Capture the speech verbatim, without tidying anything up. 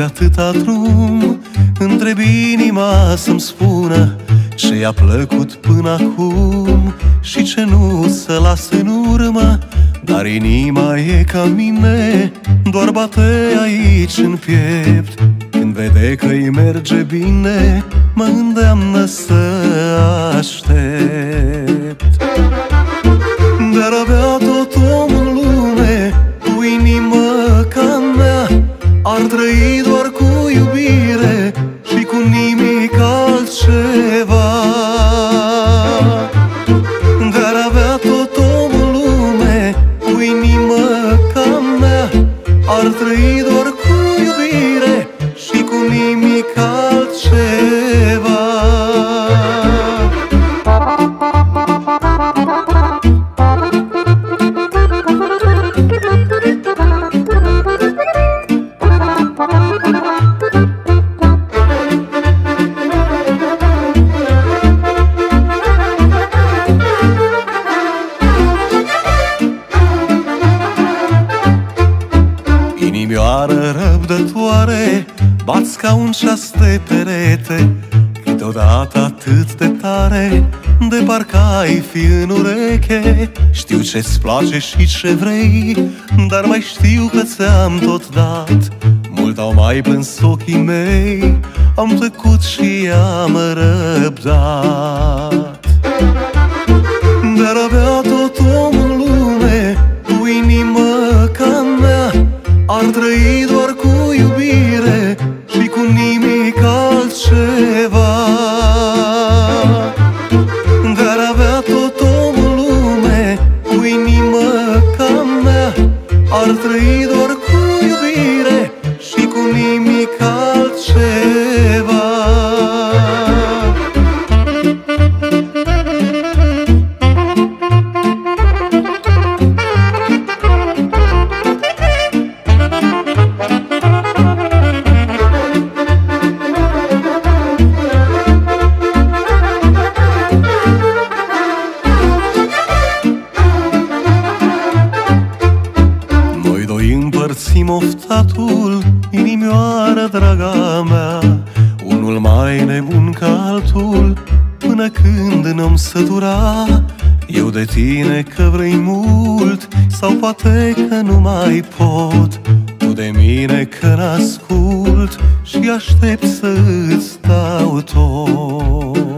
atâta drum, întreb inima să-mi spună ce i-a plăcut până acum și ce nu să las în urmă. Dar inima e ca mine, doar bate aici în piept. Când vede că-i merge bine, mă îndeamnă să aștept. Dar avea tot omul în lume cu inimă ca mea, ar trăi doar cu iubire și cu nimic altceva. Dar avea tot omul în lume cu inimă ca mea, ar trăi doar cu iubire și cu nimic altceva. Inimioară răbdătoare, bați ca un ceas de perete, câteodată atât de tare, de parcă ai fi în ureche. Știu ce-ți place și ce vrei, dar mai știu că ți-am tot dat. Mult au mai plâns ochii mei, am tăcut și am răbdat. Dar avea tot omul în lume cu inimă ca mea, ar trăi doar cu iubire și cu nimic altceva. Dar avea tot omul în lume cu inimă ca mea, ar trăi doar cu iubire și cu nimic altceva. Împărțim oftatul, inimioară draga mea, unul mai nebun ca altul, până când ne-om sătura. Eu de tine că vrei mult, sau poate că nu mai pot, tu de mine că n-ascult și aștept să-ți dau tot.